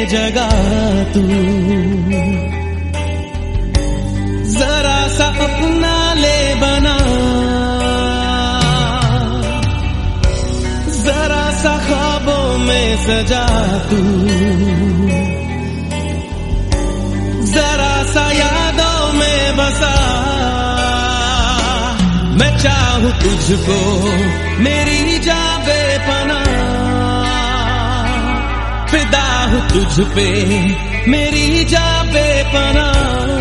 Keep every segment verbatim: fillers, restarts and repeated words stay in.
जगह तू, जरा सा अपना ले बना, जरा सा ख्वाबों में सजा तू, जरा सा यादों में बसा। मैं चाहूं तुझको मेरी जा बेपनाह, फिदा हूं तुझ पे मेरी जा बेपनाह।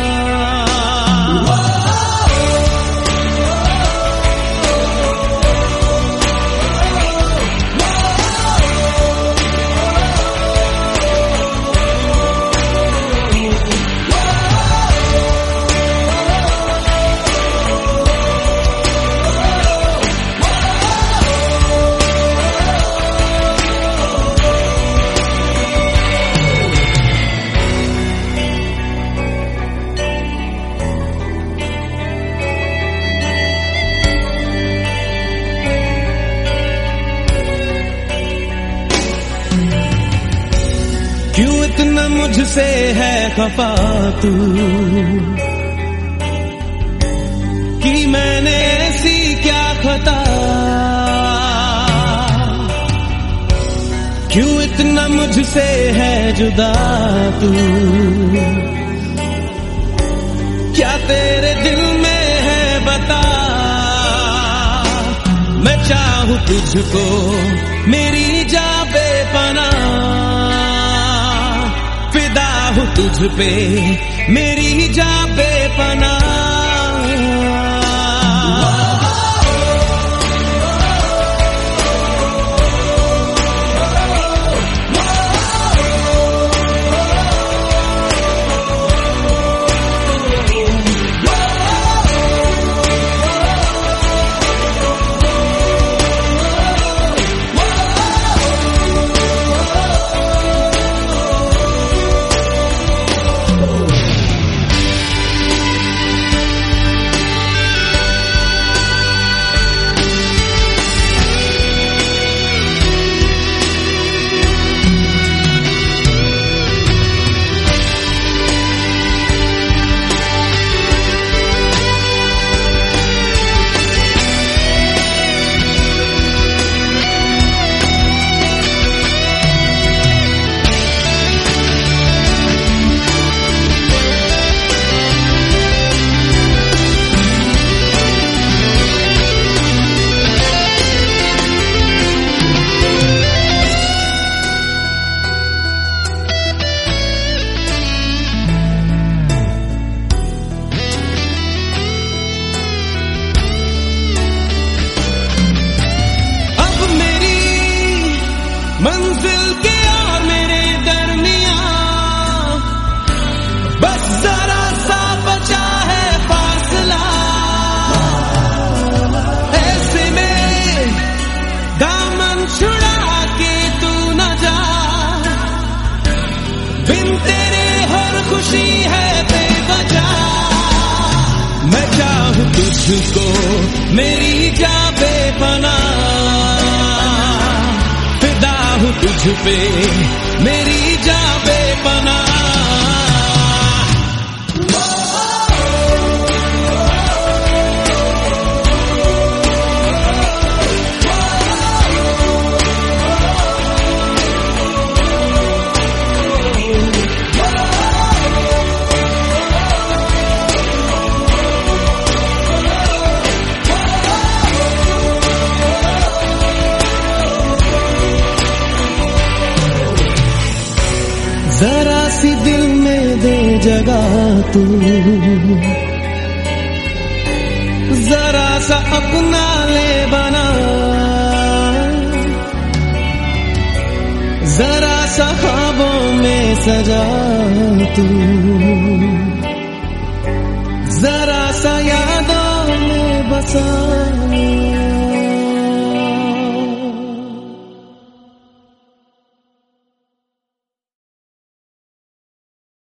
क्यों इतना मुझसे है खफा तू, कि मैंने ऐसी क्या खता। क्यों इतना मुझसे है जुदा तू, क्या तेरे दिल में है बता। मैं चाहूं तुझको मेरी जा बेपनाह, फिदा हूं तुझ पे मेरी जा बेपनाह। मंजिल के और मेरे दरमियां बस जरा सा बचा है फासला। ऐसे में दामन छुड़ा के तू न जा, बिन तेरे हर खुशी है बेवजह। मैं चाहूं तुझको मेरी जा बेपनाह, तुझ पे मेरी जा बेपनाह। जरा सी दिल में दे जगह तू, जरा सा अपना ले बना, जरा सा ख्वाबों में सजा तू।